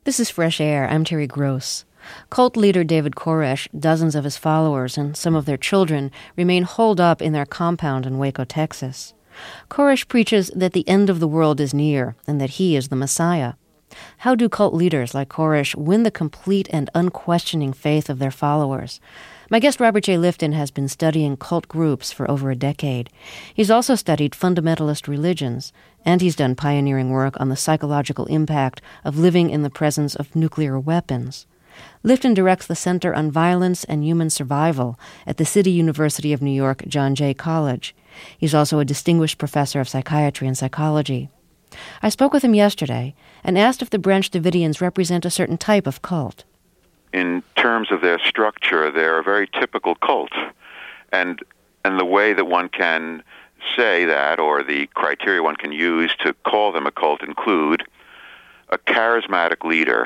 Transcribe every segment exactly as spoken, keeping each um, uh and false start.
This is Fresh Air. I'm Terry Gross. Cult leader David Koresh, dozens of his followers, and some of their children remain holed up in their compound in Waco, Texas. Koresh preaches that the end of the world is near and that he is the Messiah. How do cult leaders like Koresh win the complete and unquestioning faith of their followers? My guest Robert J. Lifton has been studying cult groups for over a decade. He's also studied fundamentalist religions, and he's done pioneering work on the psychological impact of living in the presence of nuclear weapons. Lifton directs the Center on Violence and Human Survival at the City University of New York John Jay College. He's also a distinguished professor of psychiatry and psychology. I spoke with him yesterday and asked if the Branch Davidians represent a certain type of cult. In terms of their structure, they're a very typical cult. And and the way that one can say that, or the criteria one can use to call them a cult, include a charismatic leader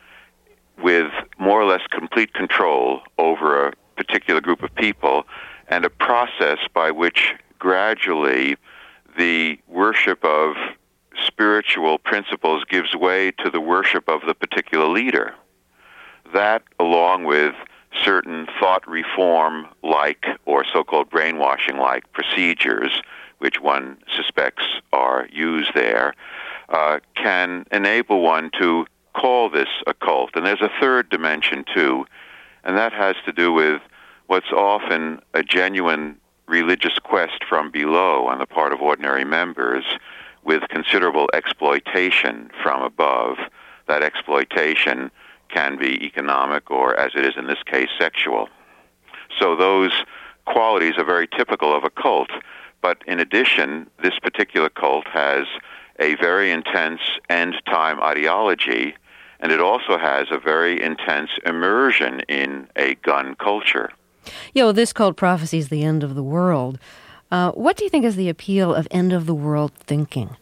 with more or less complete control over a particular group of people, and a process by which gradually the worship of spiritual principles gives way to the worship of the particular leader. That, along with certain thought reform-like or so-called brainwashing-like procedures, which one suspects are used there, uh, can enable one to call this a cult. And there's a third dimension, too, and that has to do with what's often a genuine religious quest from below on the part of ordinary members, with considerable exploitation from above. That exploitation can be economic or, as it is in this case, sexual. So those qualities are very typical of a cult. But in addition, this particular cult has a very intense end-time ideology, and it also has a very intense immersion in a gun culture. You know, this cult prophesies the end of the world. Uh, what do you think is the appeal of end-of-the-world thinking?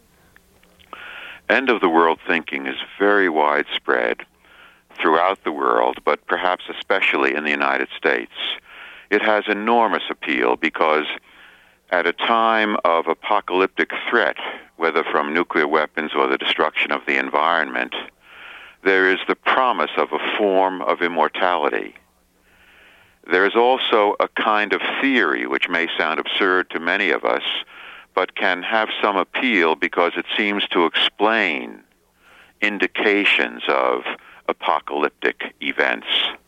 End-of-the-world thinking is very widespread throughout the world, but perhaps especially in the United States. It has enormous appeal because at a time of apocalyptic threat, whether from nuclear weapons or the destruction of the environment, there is the promise of a form of immortality. There is also a kind of theory which may sound absurd to many of us, but can have some appeal because it seems to explain indications of apocalyptic events.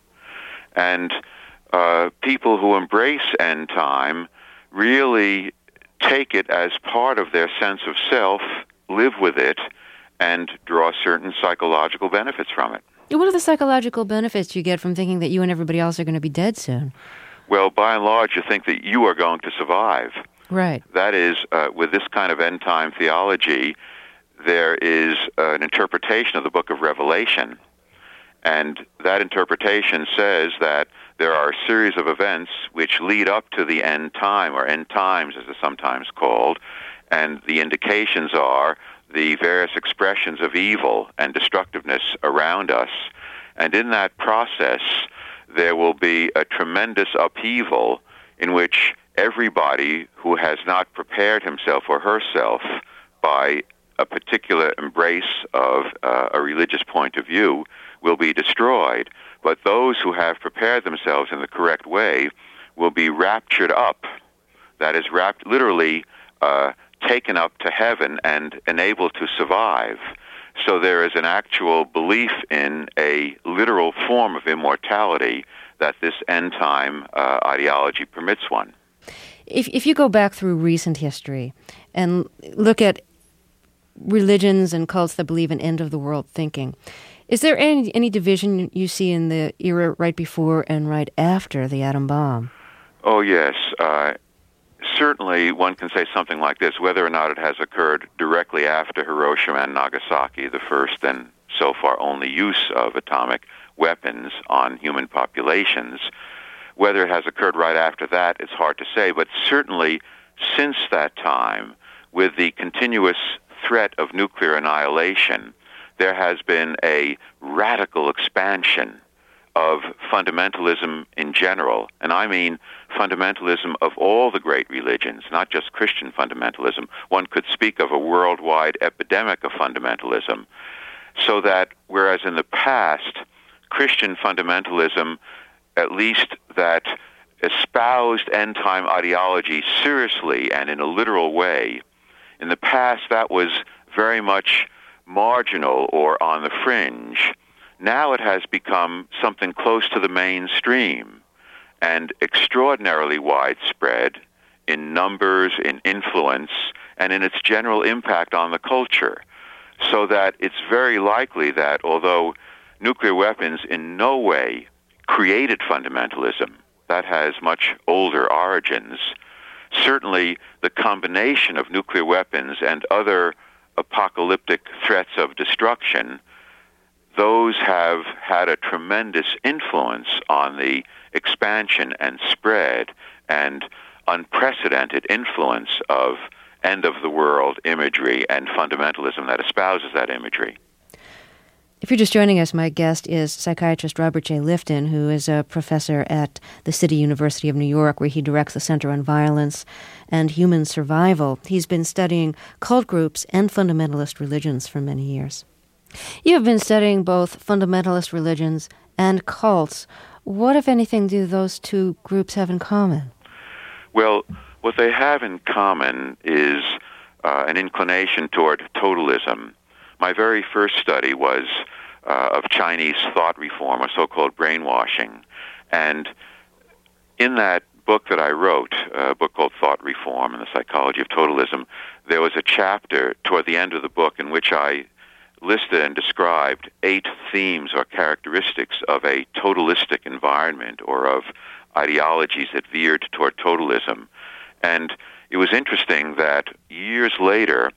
And uh, people who embrace end time really take it as part of their sense of self, live with it, and draw certain psychological benefits from it. What are the psychological benefits you get from thinking that you and everybody else are going to be dead soon? Well, by and large, you think that you are going to survive. Right. That is, uh, with this kind of end-time theology, there is uh, an interpretation of the book of Revelation. And that interpretation says that there are a series of events which lead up to the end time, or end times as it's sometimes called, and the indications are the various expressions of evil and destructiveness around us. And in that process, there will be a tremendous upheaval in which everybody who has not prepared himself or herself by a particular embrace of uh, a religious point of view will be destroyed. But those who have prepared themselves in the correct way will be raptured up. That is, rapt, literally uh, taken up to heaven and enabled to survive. So there is an actual belief in a literal form of immortality that this end-time uh, ideology permits one. If if you go back through recent history and look at religions and cults that believe in end-of-the-world thinking, is there any any division you see in the era right before and right after the atom bomb? Oh, yes. Uh, certainly one can say something like this, whether or not it has occurred directly after Hiroshima and Nagasaki, the first and so far only use of atomic weapons on human populations. Whether it has occurred right after that, it's hard to say, but certainly since that time, with the continuous threat of nuclear annihilation, there has been a radical expansion of fundamentalism in general, and I mean fundamentalism of all the great religions, not just Christian fundamentalism. One could speak of a worldwide epidemic of fundamentalism. So that whereas in the past, Christian fundamentalism, at least that espoused end-time ideology seriously and in a literal way, in the past that was very much marginal or on the fringe. Now it has become something close to the mainstream and extraordinarily widespread in numbers, in influence, and in its general impact on the culture. So that it's very likely that although nuclear weapons in no way created fundamentalism, that has much older origins, certainly the combination of nuclear weapons and other apocalyptic threats of destruction, those have had a tremendous influence on the expansion and spread and unprecedented influence of end-of-the-world imagery and fundamentalism that espouses that imagery. If you're just joining us, my guest is psychiatrist Robert J. Lifton, who is a professor at the City University of New York, where he directs the Center on Violence and Human Survival. He's been studying cult groups and fundamentalist religions for many years. You have been studying both fundamentalist religions and cults. What, if anything, do those two groups have in common? Well, what they have in common is uh, an inclination toward totalism. My very first study was uh, of Chinese thought reform, or so-called brainwashing. And in that book that I wrote, a book called Thought Reform and the Psychology of Totalism, there was a chapter toward the end of the book in which I listed and described eight themes or characteristics of a totalistic environment or of ideologies that veered toward totalism. And it was interesting that years later,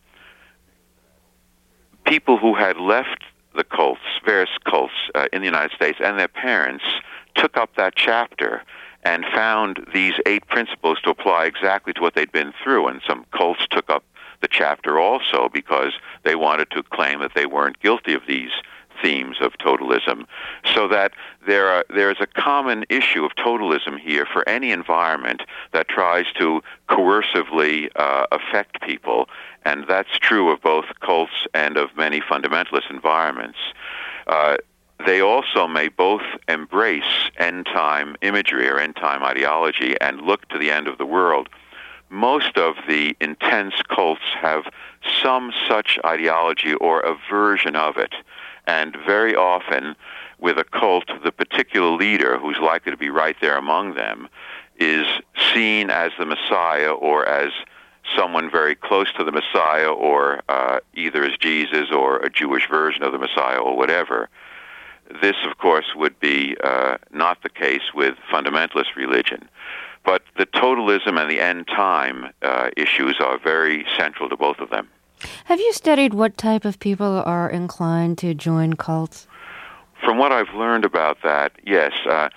people who had left the cults, various cults uh, in the United States, and their parents took up that chapter and found these eight principles to apply exactly to what they'd been through. And some cults took up the chapter also because they wanted to claim that they weren't guilty of these themes of totalism. So that there are, there is a common issue of totalism here for any environment that tries to coercively uh, affect people, and that's true of both cults and of many fundamentalist environments. Uh, they also may both embrace end-time imagery or end-time ideology and look to the end of the world. Most of the intense cults have some such ideology or a version of it. And very often, with a cult, the particular leader, who's likely to be right there among them, is seen as the Messiah or as someone very close to the Messiah, or uh, either as Jesus or a Jewish version of the Messiah or whatever. This, of course, would be uh, not the case with fundamentalist religion. But the totalism and the end time uh, issues are very central to both of them. Have you studied what type of people are inclined to join cults? From what I've learned about that, yes. Uh,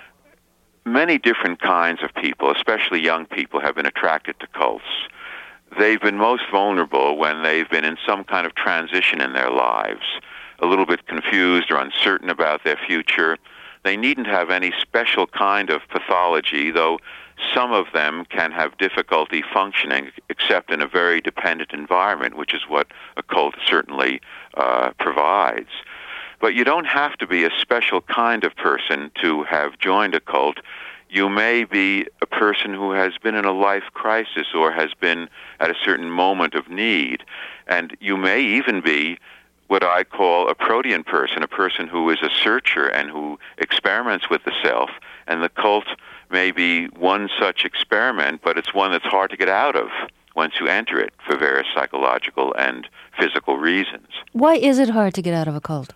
many different kinds of people, especially young people, have been attracted to cults. They've been most vulnerable when they've been in some kind of transition in their lives, a little bit confused or uncertain about their future. They needn't have any special kind of pathology, though some of them can have difficulty functioning except in a very dependent environment, which is what a cult certainly uh, provides. But you don't have to be a special kind of person to have joined a cult. You may be a person who has been in a life crisis or has been at a certain moment of need. And you may even be what I call a protean person, a person who is a searcher and who experiments with the self. And the cult may be one such experiment, but it's one that's hard to get out of once you enter it for various psychological and physical reasons. Why is it hard to get out of a cult?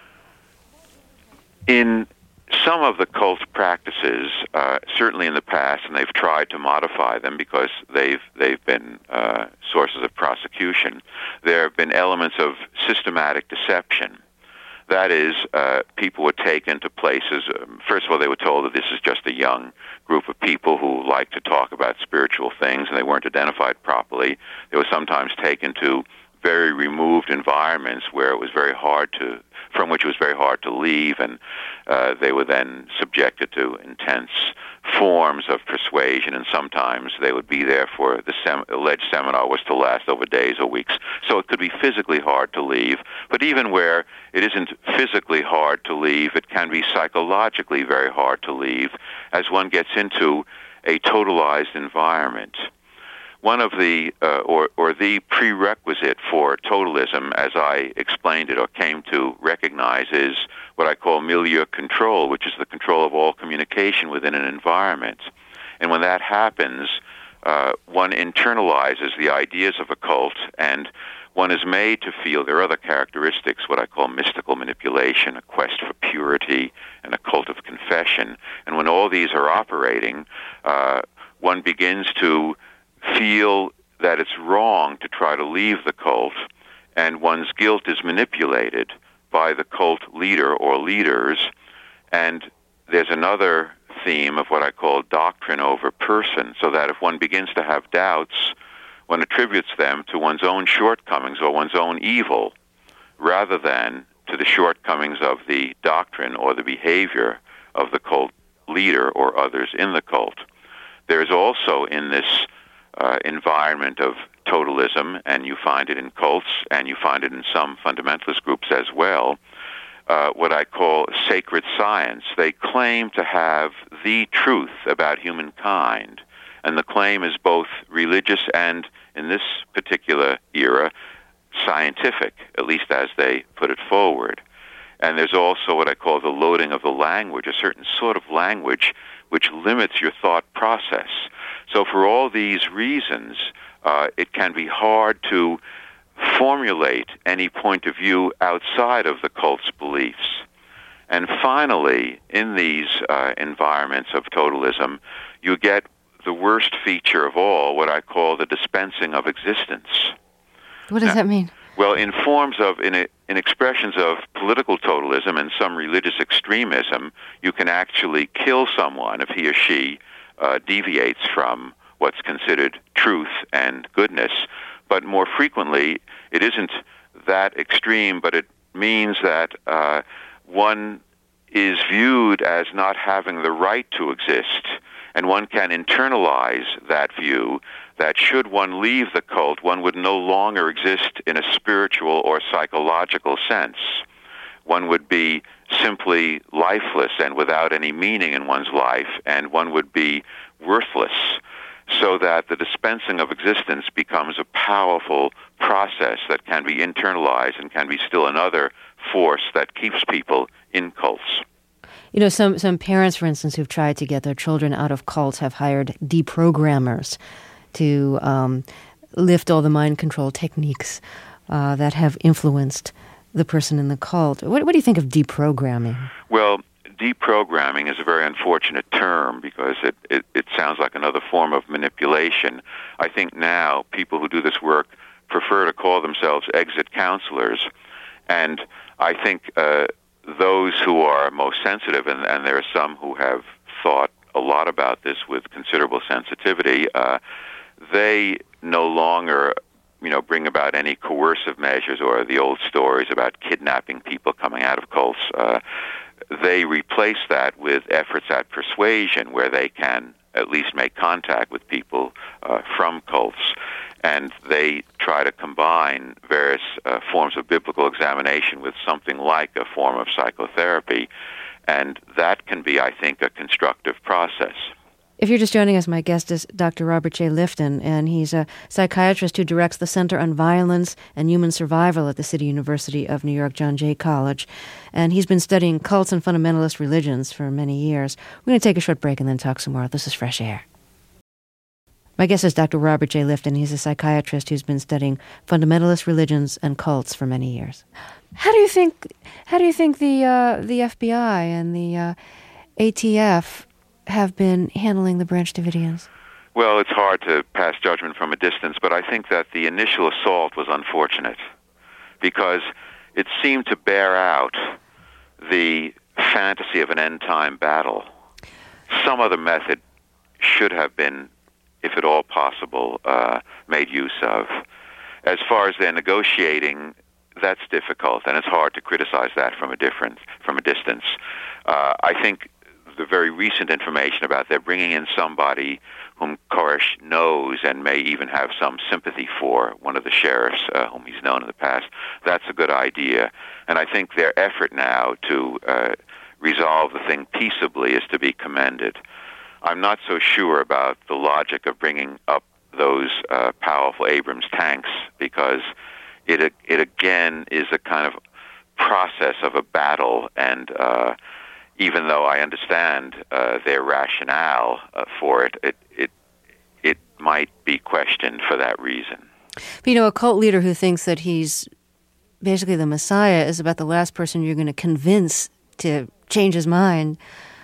In some of the cult practices, uh, certainly in the past, and they've tried to modify them because they've they've been uh, sources of prosecution, there have been elements of systematic deception. That is, uh, people were taken to places. Um, first of all, they were told that this is just a young group of people who like to talk about spiritual things, and they weren't identified properly. They were sometimes taken to very removed environments where it was very hard to, from which it was very hard to leave, and uh, they were then subjected to intense forms of persuasion, and sometimes they would be there for the sem- alleged seminar was to last over days or weeks. So it could be physically hard to leave, but even where it isn't physically hard to leave, it can be psychologically very hard to leave as one gets into a totalized environment. One of the, uh, or, or the prerequisite for totalism, as I explained it or came to recognize, is what I call milieu control, which is the control of all communication within an environment. And when that happens, uh, one internalizes the ideas of a cult, and one is made to feel there are other characteristics, what I call mystical manipulation, a quest for purity, and a cult of confession. And when all these are operating, uh, one begins to feel that it's wrong to try to leave the cult, and one's guilt is manipulated by the cult leader or leaders. And there's another theme of what I call doctrine over person, so that if one begins to have doubts, one attributes them to one's own shortcomings or one's own evil, rather than to the shortcomings of the doctrine or the behavior of the cult leader or others in the cult. There's also in this Uh, environment of totalism, and you find it in cults, and you find it in some fundamentalist groups as well, uh, what I call sacred science. They claim to have the truth about humankind, and the claim is both religious and, in this particular era, scientific, at least as they put it forward. And there's also what I call the loading of the language, a certain sort of language which limits your thought process. So for all these reasons, uh, it can be hard to formulate any point of view outside of the cult's beliefs. And finally, in these uh, environments of totalism, you get the worst feature of all, what I call the dispensing of existence. What does now, that mean? Well, in forms of, in, a, in expressions of political totalism and some religious extremism, you can actually kill someone if he or she uh, deviates from what's considered truth and goodness. But more frequently, it isn't that extreme, but it means that uh, one is viewed as not having the right to exist, and one can internalize that view that should one leave the cult, one would no longer exist in a spiritual or psychological sense. One would be simply lifeless and without any meaning in one's life, and one would be worthless, so that the dispensing of existence becomes a powerful process that can be internalized and can be still another force that keeps people in cults. You know, some, some parents, for instance, who've tried to get their children out of cults have hired deprogrammers to um, lift all the mind control techniques uh, that have influenced the person in the cult. What, what do you think of deprogramming? Well, deprogramming is a very unfortunate term because it, it, it sounds like another form of manipulation. I think now people who do this work prefer to call themselves exit counselors, and I think uh, those who are most sensitive, and, and there are some who have thought a lot about this with considerable sensitivity, uh, they no longer, you know, bring about any coercive measures or the old stories about kidnapping people coming out of cults. Uh, they replace that with efforts at persuasion, where they can at least make contact with people uh, from cults, and they try to combine various uh, forms of biblical examination with something like a form of psychotherapy, and that can be, I think, a constructive process. If you're just joining us, my guest is Doctor Robert J. Lifton, and he's a psychiatrist who directs the Center on Violence and Human Survival at the City University of New York, John Jay College. And he's been studying cults and fundamentalist religions for many years. We're going to take a short break and then talk some more. This is Fresh Air. My guest is Doctor Robert J. Lifton. He's a psychiatrist who's been studying fundamentalist religions and cults for many years. How do you think? How do you think the uh, the F B I and the uh, A T F have been handling the Branch Davidians? Well, it's hard to pass judgment from a distance, but I think that the initial assault was unfortunate because it seemed to bear out the fantasy of an end-time battle. Some other method should have been, if at all possible, uh, made use of. as far as their negotiating, that's difficult, and it's hard to criticize that from a different, from a distance. Uh, I think the very recent information about they're bringing in somebody whom Koresh knows and may even have some sympathy for, one of the sheriffs uh, whom he's known in the past, that's a good idea. And I think their effort now to uh, resolve the thing peaceably is to be commended. I'm not so sure about the logic of bringing up those uh, powerful Abrams tanks, because it it again is a kind of process of a battle, and uh, even though I understand uh, their rationale uh, for it, it it it might be questioned for that reason. But, you know, a cult leader who thinks that he's basically the Messiah is about the last person you're going to convince to change his mind.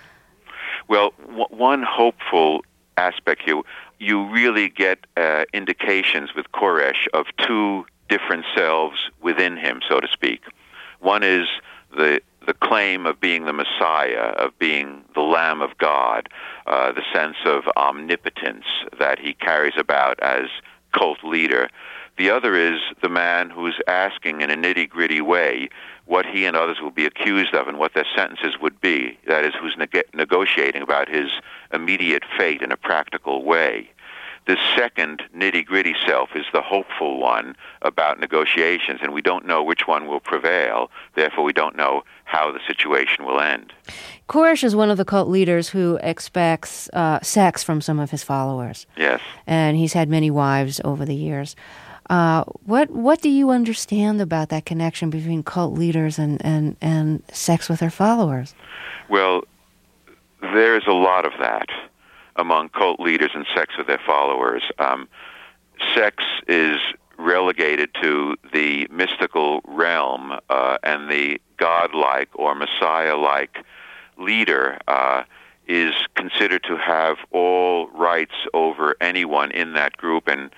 Well, w- one hopeful aspect here, you really get uh, indications with Koresh of two different selves within him, so to speak. One is the the claim of being the Messiah, of being the Lamb of God, uh, the sense of omnipotence that he carries about as cult leader. The other is the man who's asking in a nitty-gritty way what he and others will be accused of and what their sentences would be. That is, who's neg- negotiating about his immediate fate in a practical way. The second nitty-gritty self is the hopeful one about negotiations, and we don't know which one will prevail. Therefore, we don't know how the situation will end. Koresh is one of the cult leaders who expects uh, sex from some of his followers. Yes. And he's had many wives over the years. Uh, what what do you understand about that connection between cult leaders and, and, and sex with their followers? Well, there's a lot of that among cult leaders and sex with their followers. Um, sex is relegated to the mystical realm, uh, and the godlike or Messiah-like leader uh, is considered to have all rights over anyone in that group, and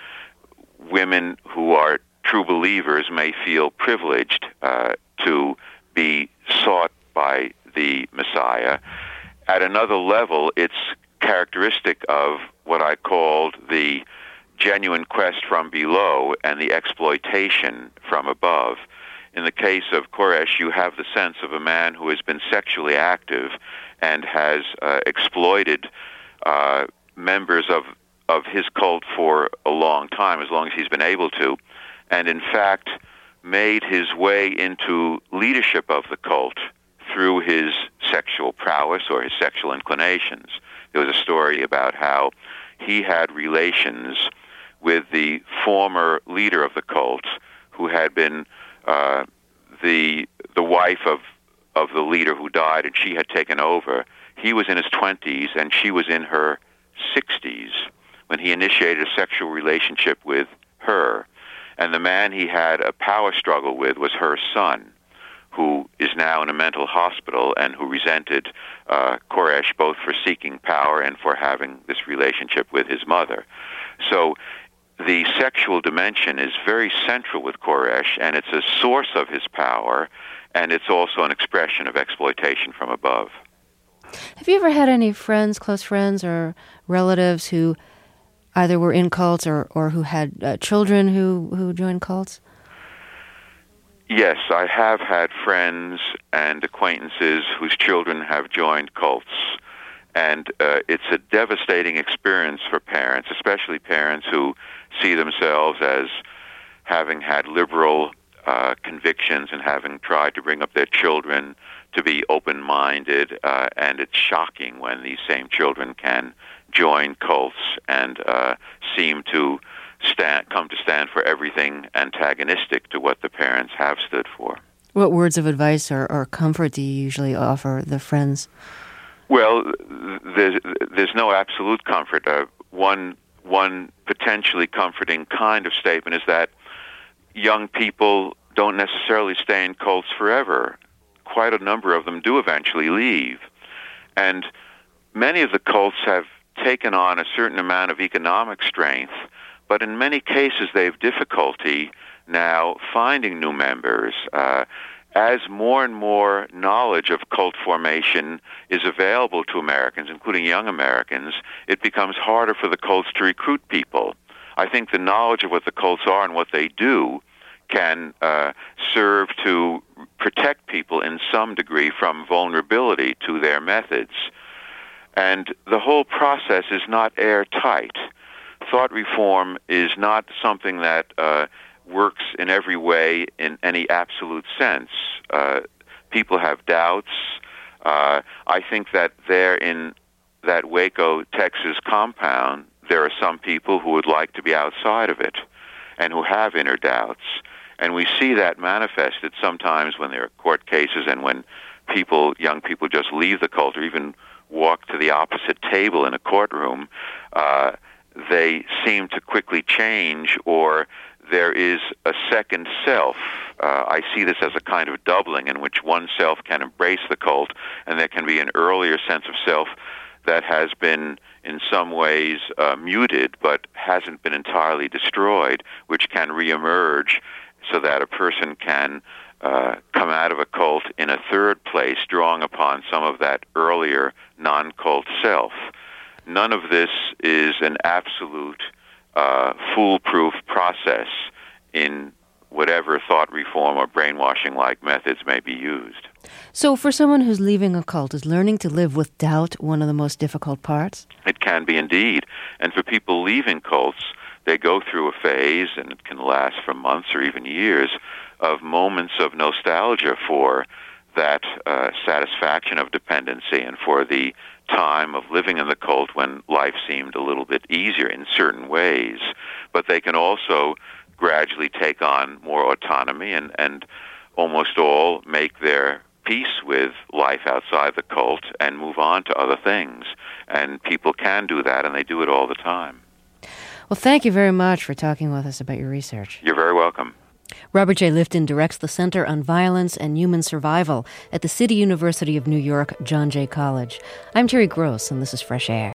women who are true believers may feel privileged uh, to be sought by the Messiah. At another level, it's characteristic of what I called the genuine quest from below and the exploitation from above. In the case of Koresh, you have the sense of a man who has been sexually active and has uh, exploited uh, members of of his cult for a long time, as long as he's been able to, and in fact made his way into leadership of the cult through his sexual prowess or his sexual inclinations. There was a story about how he had relations with the former leader of the cult, who had been uh, the the wife of of the leader who died, and she had taken over. He was in his twenties, and she was in her sixties when he initiated a sexual relationship with her. And the man he had a power struggle with was her son, who is now in a mental hospital and who resented uh, Koresh both for seeking power and for having this relationship with his mother. So the sexual dimension is very central with Koresh, and it's a source of his power, and it's also an expression of exploitation from above. Have you ever had any friends, close friends, or relatives who either were in cults or, or who had uh, children who, who joined cults? Yes, I have had friends and acquaintances whose children have joined cults, and uh, it's a devastating experience for parents, especially parents who see themselves as having had liberal uh, convictions and having tried to bring up their children to be open-minded, uh, and it's shocking when these same children can join cults and uh, seem to stand, come to stand for everything antagonistic to what the parents have stood for. What words of advice or, or comfort do you usually offer the friends? Well, there's, there's no absolute comfort. Uh, one one potentially comforting kind of statement is that young people don't necessarily stay in cults forever. Quite a number of them do eventually leave. And many of the cults have taken on a certain amount of economic strength, but in many cases they have difficulty now finding new members. Uh, as more and more knowledge of cult formation is available to Americans, including young Americans, it becomes harder for the cults to recruit people. I think the knowledge of what the cults are and what they do can uh, serve to protect people in some degree from vulnerability to their methods. And the whole process is not airtight. Thought reform is not something that uh, works in every way in any absolute sense. Uh, people have doubts. Uh, I think that there in that Waco, Texas compound, there are some people who would like to be outside of it and who have inner doubts. And we see that manifested sometimes when there are court cases and when people, young people, just leave the cult or even walk to the opposite table in a courtroom. Uh, they seem to quickly change, or there is a second self. Uh, I see this as a kind of doubling in which one self can embrace the cult, and there can be an earlier sense of self that has been in some ways uh, muted but hasn't been entirely destroyed, which can reemerge so that a person can uh, come out of a cult in a third place, drawing upon some of that earlier non-cult self. None of this is an absolute uh, foolproof process in whatever thought reform or brainwashing-like methods may be used. So for someone who's leaving a cult, is learning to live with doubt one of the most difficult parts? It can be indeed. And for people leaving cults, they go through a phase, and it can last for months or even years, of moments of nostalgia for that uh, satisfaction of dependency and for the time of living in the cult when life seemed a little bit easier in certain ways. But they can also gradually take on more autonomy and, and almost all make their peace with life outside the cult and move on to other things. And people can do that, and they do it all the time. Well, thank you very much for talking with us about your research. You're very welcome. Robert J. Lifton directs the Center on Violence and Human Survival at the City University of New York, John Jay College. I'm Terry Gross, and this is Fresh Air.